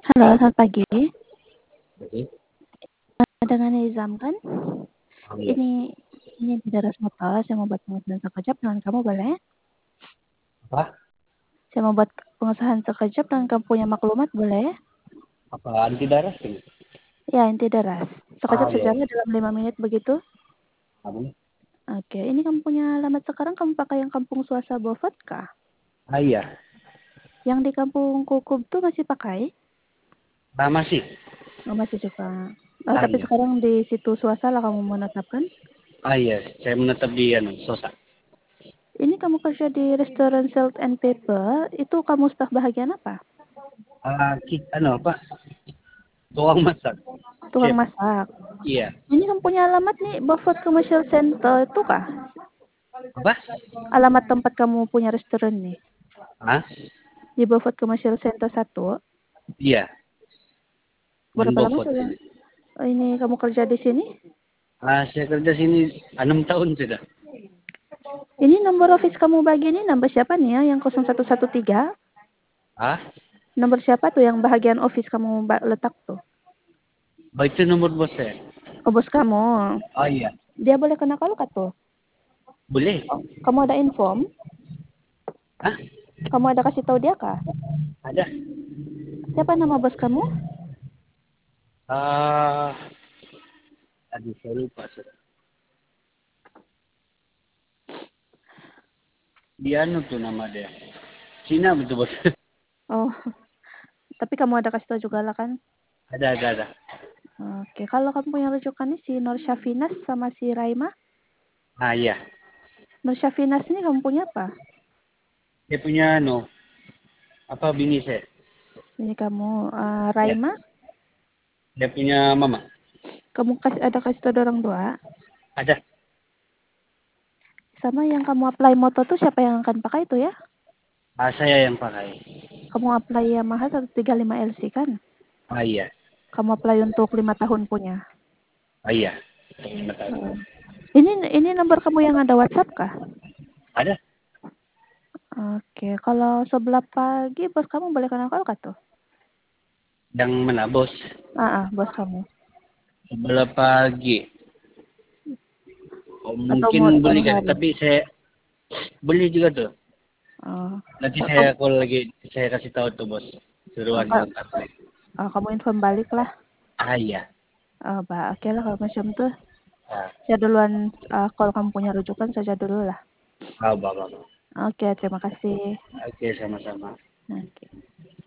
Halo, selamat pagi. Jadi, Dengan Nizam kan? iya. Ini ini di daerah Motor. Saya mau buat penghasilan sekejap dengan kamu boleh? Apa? Saya mau buat pengusahaan sekejap dengan kamu punya maklumat boleh? Apa anti darah sih? Ya, inti deras. Sekejap Ah, saja iya. dalam 5 menit begitu. Kamu? Oke, ini kamu punya alamat sekarang kamu pakai yang kampung Suasa Bofot kah? Ah, iya. Yang di kampung Kukub tuh masih pakai? Ah, masih. Oh, masih juga. Ah, Tapi iya. sekarang di situ Suasa lah kamu menetapkan. Ah, iya. Saya menetap di Sosa. Ini kamu kerja di restoran Salt and Pepper, itu kamu staf bahagian apa? Apa? Tukang masak. Tukang Chef. masak. Iya. Ini kan punya alamat nih, Beaufort Commercial Center itu kah? Apa? Alamat tempat kamu punya restoran nih. Ah, Di Beaufort Commercial Center 1. iya. One Berapa lama Beaufort sudah ini. ini kamu kerja di sini? Ah, saya kerja sini 6 tahun sudah. Ini nomor office kamu bagi ini nomor siapa nih ya? Yang 0113? Ah, Nomor siapa tuh yang bahagian office kamu letak tuh? itu nomor bos saya. Oh, bos kamu. Ah, iya. Dia boleh kena kalau tuh. Boleh. Oh, kamu ada inform? Ah, Kamu ada kasih tahu dia kah? ada. Siapa nama bos kamu? Ah, aduh, saya lupa. Sudah. Dia tuh nama dia. Cina betul bos. Oh, tapi kamu ada kasih tahu juga lah kan? Ada. Oke, kalau kamu punya rujukan nih si Nur Syafinas sama si Raima. Ah, iya. Nur Syafinas ini kamu punya apa? Dia punya apa bini saya? Ini kamu Ya. Raima, Dia punya mama. kamu ada kasih tahu orang tua. Ada. Sama yang kamu apply motor tuh siapa yang akan pakai itu ya? Ah, saya yang pakai. Kamu apply Yamaha 135 LC kan? Ah, iya. Kamu apply untuk 5 tahun punya. Ah, iya. 5 tahun. Hmm. Ini nomor kamu yang ada WhatsApp kah? Ada. Oke, kalau sebelah pagi bos kamu boleh kenal kau kah tuh? Yang mana bos? Bos kamu. Sebelah pagi. Oh, Atau mungkin mau boleh siang kan? hari? Tapi saya boleh juga tuh. Oh, Nanti saya kamu, kalau lagi saya kasih tahu tuh bos. Suruhan lengkap. kamu inform balik lah. Ah, iya. Oke lah kalau macam tuh. Ah, Saya duluan kalau kamu punya rujukan saja dulu lah. bapak. Oke, terima kasih. Oke, sama-sama. Oke.